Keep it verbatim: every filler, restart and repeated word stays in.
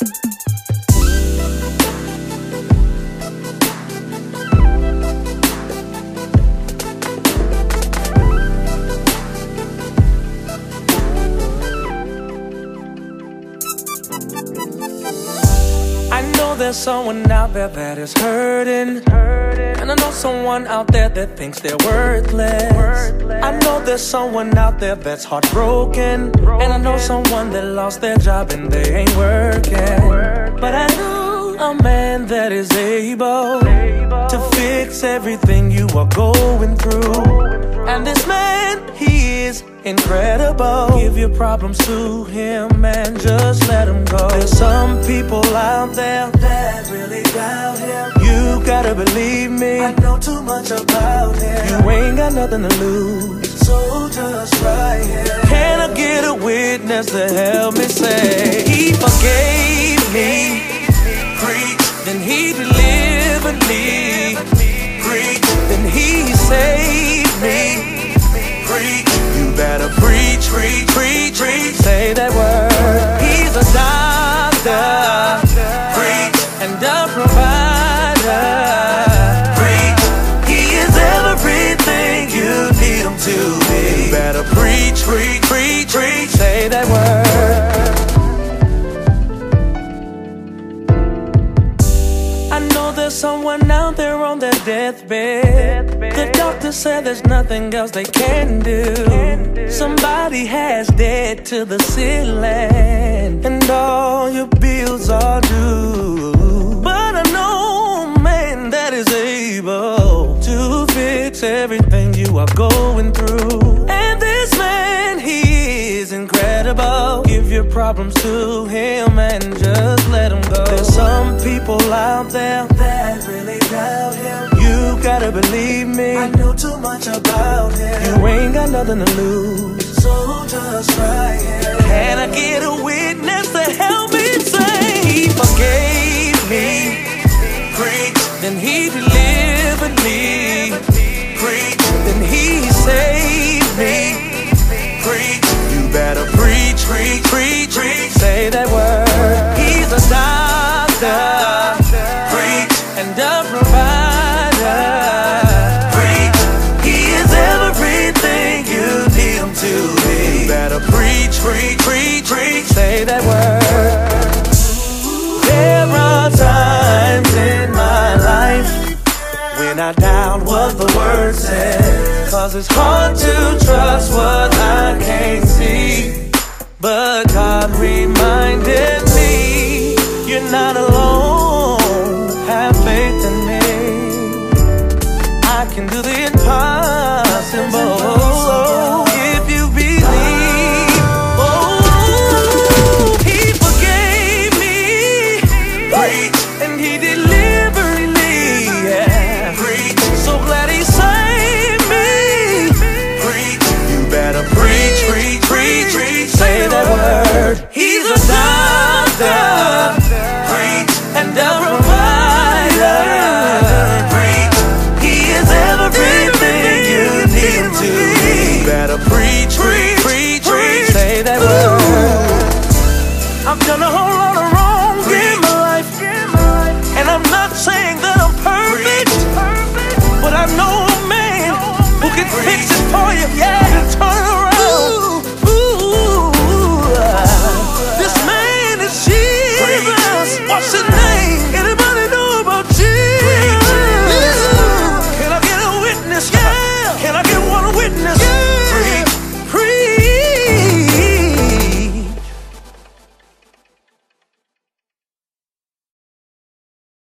There's someone out there that is hurting, and I know someone out there that thinks they're worthless. I know there's someone out there that's heartbroken, and I know someone that lost their job and they ain't working. But I know a man that is able to fix everything you are going through. And this man, he is incredible. Give your problems to him and just let him go. There's some people out there that really doubt him. You gotta believe me, I know too much about him. You ain't got nothing to lose, so just try him. Can I get a witness to help me say he forgave me? Preach, then he delivered me. Preach, then he saved me. Preach, you better preach, preach, preach, preach. Say that word. He's a doctor, preach, and a provider. Preach, he is everything you need him to be. You better preach, preach, preach, preach. Say that word. I know there's someone out there on their deathbed. The doctor said there's nothing else they can do. Somebody has debt to the ceiling, and all your bills are due. But I know a man that is able to fix everything you are going through. And this man, he is incredible. Give your problems to him and just let him go. There's some people out there that really doubt him. You gotta believe me, I know too much about him. You ain't got nothing to lose, so just try him. Can I get a witness to help me say he forgave me? Preach, then he delivered me. Preach, then he saved me. Preach, you better preach, preach, preach, preach. Say that word. He's a doctor, preach, and a provider. Preach, he is everything you need him to be. You better preach, preach, preach, preach. Say that word. There are times in my life when I doubt what the word says, 'cause it's hard to trust what I can't see. But God reminds